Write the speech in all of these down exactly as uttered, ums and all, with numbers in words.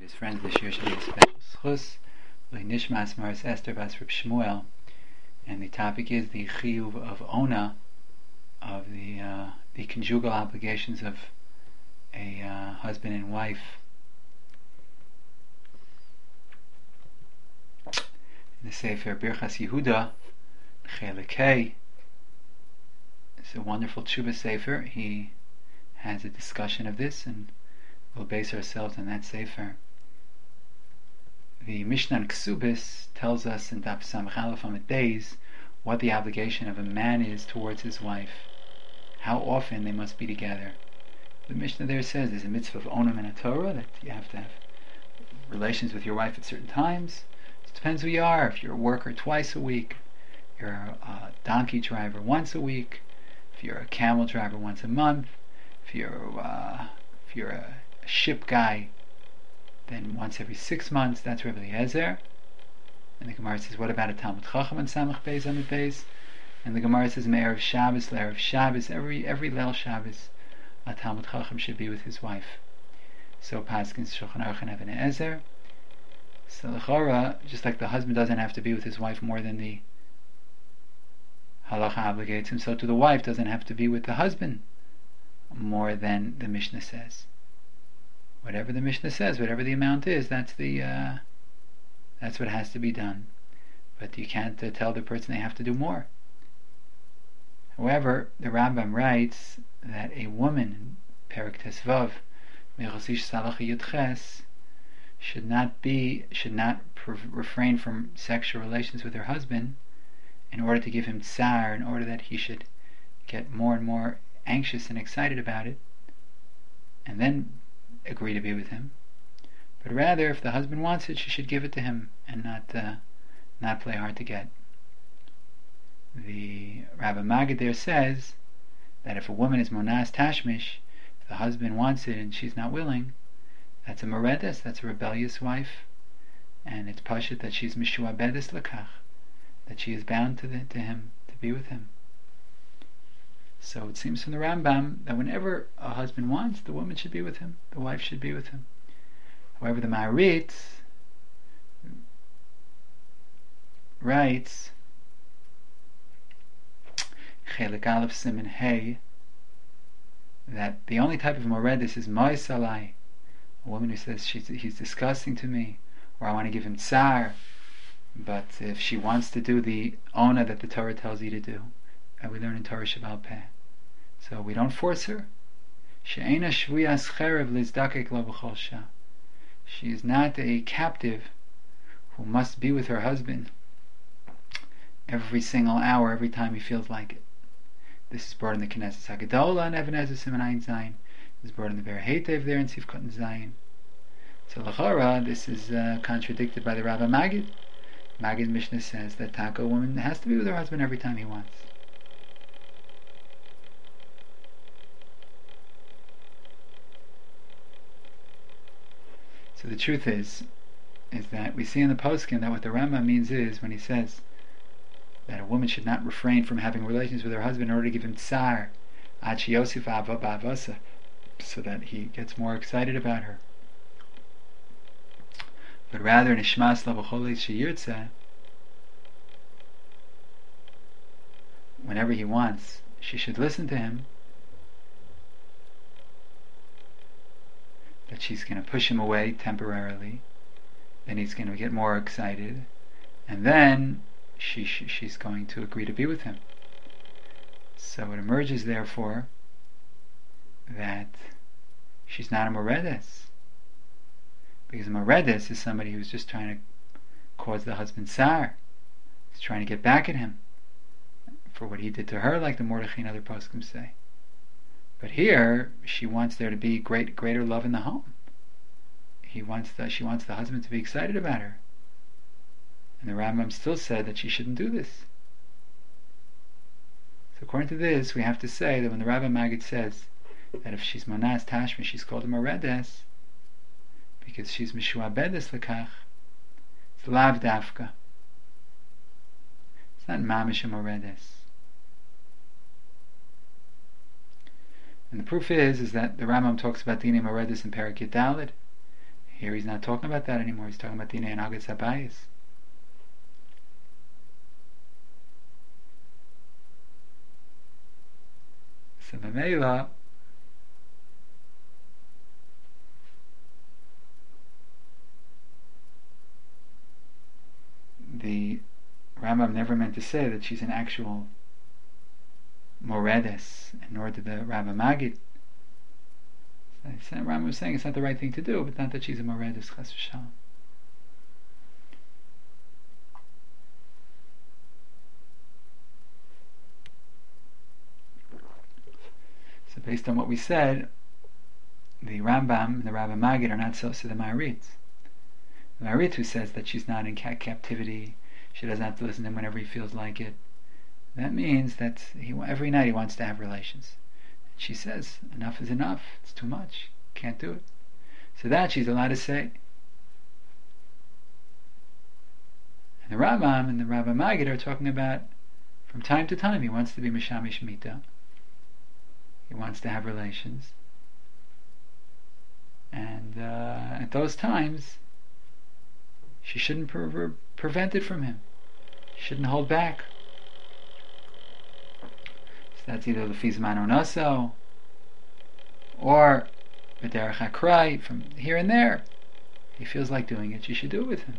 His friends this year should be a special schus, Nishmas Maris Esther Bas Reb Shmuel, and the topic is the chiyuv of ona, of the uh, the conjugal obligations of a uh, husband and wife. In the Sefer Birchas Yehuda, Chelek, it's a wonderful tshuva sefer. He has a discussion of this, and we'll base ourselves on that sefer. The Mishnah in Ksubis tells us in Daf Samach Aleph Amud Beis what the obligation of a man is towards his wife, how often they must be together. The Mishnah there says there's a mitzvah of onam in a Torah, that you have to have relations with your wife at certain times. It depends who you are. If you're a worker twice a week, you're a donkey driver once a week, if you're a camel driver once a month, if you're uh, if you're a, a ship guy, then once every six months. That's Rebbe Eliezer. And the Gemara says, what about a Talmud Chacham on Samach Beis Amud Beis? And the Gemara says, Me'erev Shabbos, L'erev Shabbos, every every Leil Shabbos, a Talmud Chacham should be with his wife. So Paskins Shulchan Aruch and Even Ezer. So l'chora, just like the husband doesn't have to be with his wife more than the halacha obligates him, so to the wife doesn't have to be with the husband more than the Mishnah says. Whatever the Mishnah says, whatever the amount is, that's the uh, that's what has to be done. But you can't uh, tell the person they have to do more. However, the Rambam writes that a woman, Perek Tesvav, Mechosish Salach Yudches, should not be should not pre- refrain from sexual relations with her husband in order to give him tsar, in order that he should get more and more anxious and excited about it, and then agree to be with him. But rather, if the husband wants it, she should give it to him and not uh, not play hard to get. The Rabbi Magid there says that if a woman is monas tashmish, if the husband wants it and she's not willing, that's a meredes, that's a rebellious wife, and it's pashut that she's mishuabedes lekach, that she is bound to the, to him, to be with him. So it seems from the Rambam that whenever a husband wants, the woman should be with him, the wife should be with him. However, the Ma'arit writes, Chelek Aleph Siman Hey, that the only type of moredis is moisalai, a woman who says she's, he's disgusting to me, or I want to give him tsar. But if she wants to do the ona that the Torah tells you to do, and we learn in Torah Shebaal Peh, so we don't force her. She'ena shvuyas cherev lizdakek lo b'chol shah. She is not a captive who must be with her husband every single hour, every time he feels like it. This is brought in the Knesset Hagadola and Even Ezer Siman Ayin Zayin. This is brought in the Ber Heitev there in Sivkot and Zayin. So l'chora, this is uh, contradicted by the Rabbi Magid. Magid Mishnah says that taka, a woman has to be with her husband every time he wants. So the truth is, is that we see in the poskim that what the Rambam means is when he says that a woman should not refrain from having relations with her husband in order to give him tsar, ad sheyosif ava ba'avasa, so that he gets more excited about her. But rather, nishmas la b'chol sheyirtzeh, whenever he wants, she should listen to him. That she's going to push him away temporarily, then he's going to get more excited, and then she, she she's going to agree to be with him. So it emerges, therefore, that she's not a moredes, because a moredes is somebody who's just trying to cause the husband tsar. He's trying to get back at him for what he did to her, like the Mordechai and other poskim say. But here, she wants there to be great, greater love in the home. He wants the, she wants the husband to be excited about her. And the Rambam still said that she shouldn't do this. So according to this, we have to say that when the Rabbi Magid says that if she's manas tashma, she's called a moredes, because she's mishuabedes lekach, it's lav dafka. It's not mamish a moredes. And the proof is is that the Rambam talks about Dinei Moredis in Perek Yud Daled. Here he's not talking about that anymore. He's talking about Dinei Anagas Habayis. So Mamela, the Rambam never meant to say that she's an actual Moredes, and nor did the Rabbi Magid. So Rambam was saying it's not the right thing to do, but not that she's a Moredes, Chas v'shalom. So based on what we said, the Rambam and the Rabbi Magid are not so to the Ma'aritz. The Ma'aritz who says that she's not in captivity, she doesn't have to listen to him whenever he feels like it. That means that he, every night he wants to have relations. And she says, enough is enough, it's too much, can't do it. So that she's allowed to say. And the Rambam and the Rabbi Magid are talking about, from time to time he wants to be Mishamish Mita. He wants to have relations. And uh, at those times, she shouldn't pre- pre- prevent it from him. She shouldn't hold back. So that's either Lefiz Mano Naso or B'derech HaKrai, from here and there. He feels like doing it, she should do it with him.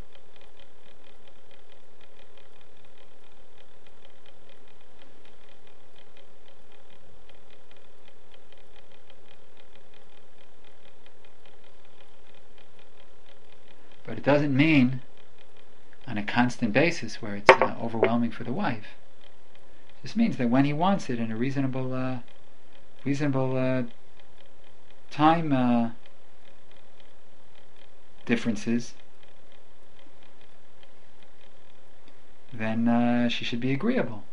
But it doesn't mean on a constant basis where it's uh, overwhelming for the wife. It just means that when he wants it in a reasonable uh, reasonable uh, time uh, differences, then uh, she should be agreeable.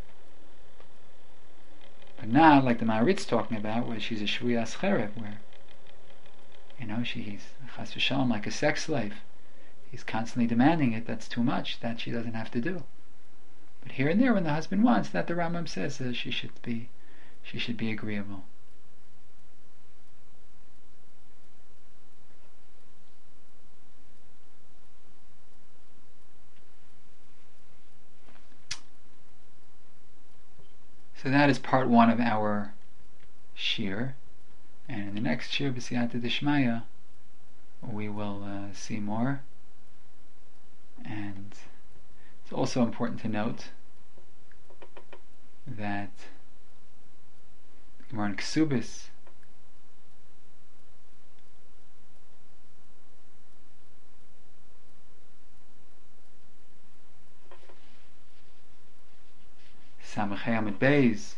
But not like the Ma'aritz talking about, where she's a Shvuyas Cherev, where, you know, she's Chas v'shalom, like a sex slave. He's constantly demanding it. That's too much. That she doesn't have to do. But here and there, when the husband wants, that the Rambam says uh, she should be, she should be agreeable. So that is part one of our shir, and in the next shir, B'siyata Dishmaya, we will uh, see more. And it's also important to note that the Gemara in Ksubis Samachei Amid Beis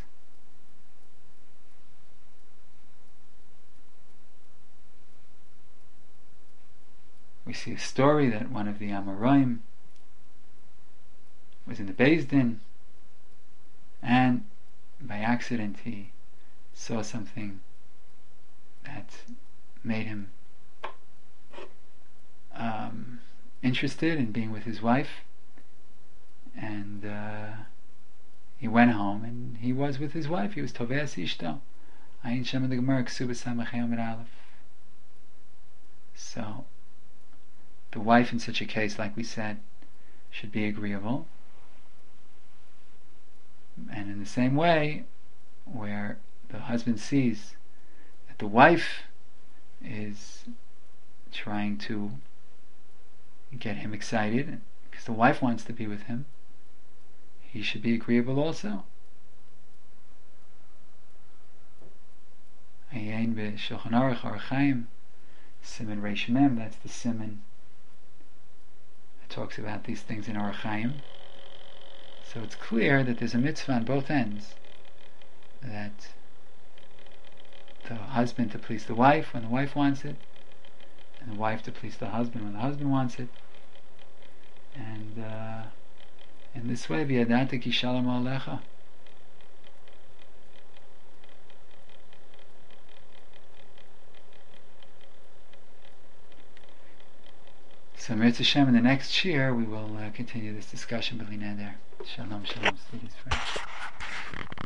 we see a story that one of the Amoraim was in the Beis Din, and by accident he saw something that made him um, interested in being with his wife, and uh, he went home and he was with his wife. He was Toveas Ishto. Ayin Shem the Gemara Ksubas Samachei Amid Aleph. So the wife in such a case, like we said, should be agreeable. And in the same way, where the husband sees that the wife is trying to get him excited, because the wife wants to be with him, he should be agreeable also. Ayin b'Shulchan Aruch Orach Chaim, Siman Reish Mem, that's the Siman talks about these things in Orach Chaim. So it's clear that there's a mitzvah on both ends, that the husband to please the wife when the wife wants it, and the wife to please the husband when the husband wants it. And uh, in this way, v'yadata ki shalom alecha. So Mirz Hashem, in the next shir, we will uh, continue this discussion. B'li neder. Shalom, shalom, students, friends.